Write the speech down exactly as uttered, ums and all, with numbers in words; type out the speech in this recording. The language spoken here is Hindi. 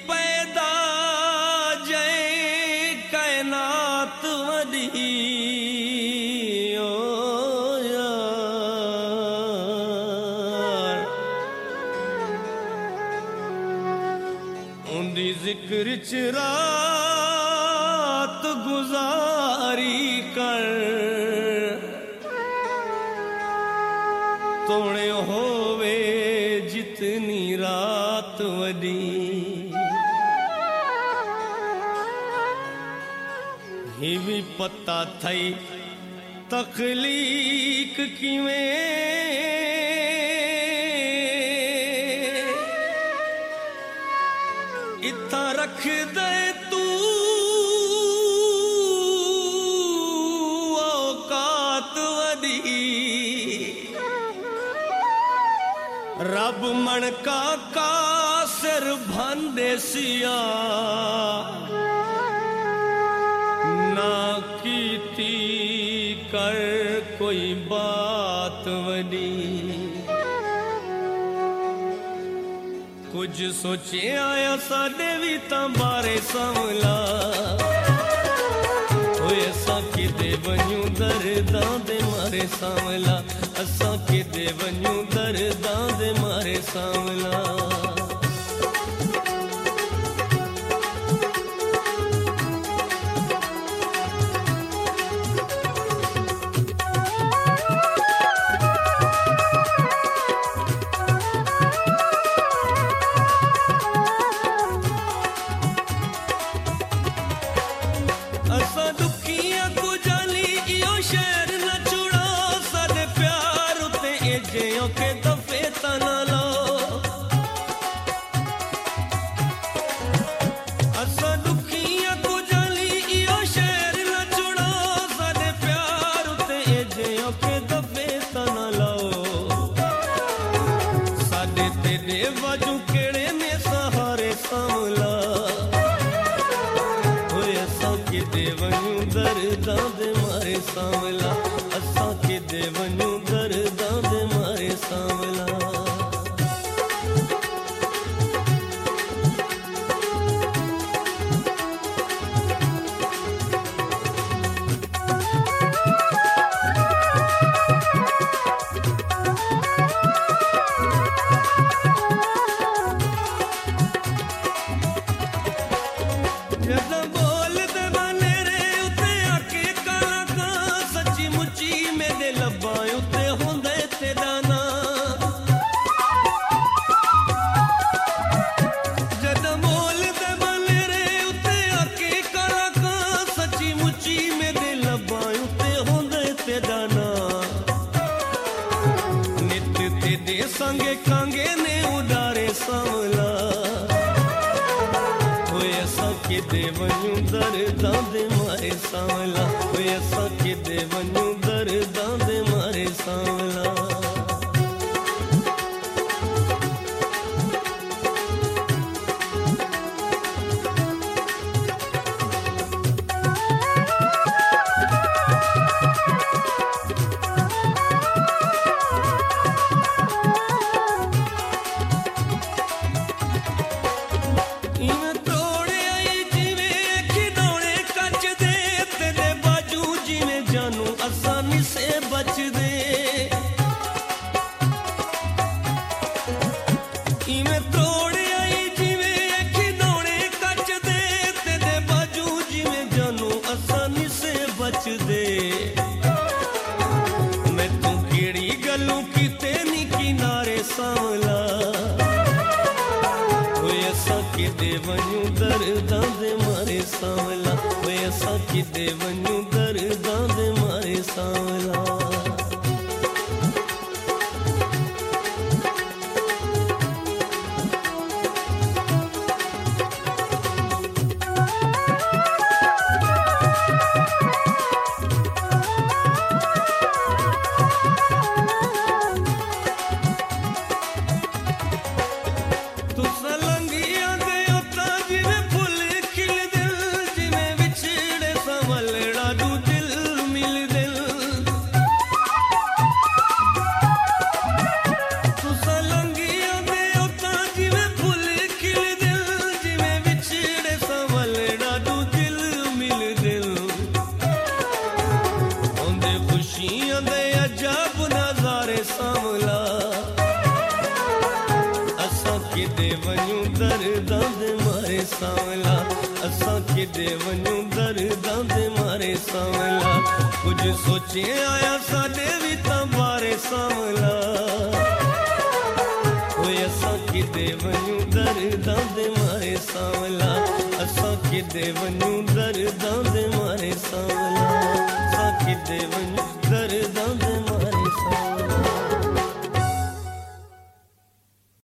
पैदा जय कायनात वदी ओ यार उन्दी जिक्र च रात गुजारी कर तोड़े होवे जितनी रात वडी ही भी पता थई तखलीक किवें इत्था रख दे तू औकात वडी रब मन का कासिर भांदे सिया ना कीती कर कोई बात वडी कुछ सोचे आया साडे भी तां बारे संवला होए असां किते वञूं दर्दां दे मारे सांवला असां किते वञूं दर्दां दे मारे सांवला असां दुखियां को जाली इहो शहर न छुड़ा साडे प्यार उते एजियो के दफे तना लो असां दुखियां को जाली इहो शहर न छुड़ा साडे प्यार उते एजियो के दफे तना लो साडे तेरे वाजू केड़े ने सहारे सांवला किते वञूं दर्दां दे मारे सांवला असां किते वञूं दर्दां दे मारे सांवला संगे कांगे ने उडारे सांवला होए असां किते वञूं दर्दां दे मारे सांवला होए असां किते वञूं दर्दां दे मारे सांवला आसानी से बच दे इवें तोड़ आई जिवें खिलौने कच दे तेरे बाजू जिवें जानू आसानी से बच दे मैं तू केड़ी गल्लों कीते नी किनारे सांवला होए असां किते वञूं दर्दां दे मारे सांवला होए असां किते वञूं दर्दां दे मारे सांवला सांवला असां किॾे वञूं दर्दां दे मारे सांवला कुछ सोचे आया साडे भी तां बारे सांवला ओए असां किॾे वञूं दर्दां दे मारे सांवला असां किॾे वञूं दर्दां दे मारे सांवला असां किॾे वञूं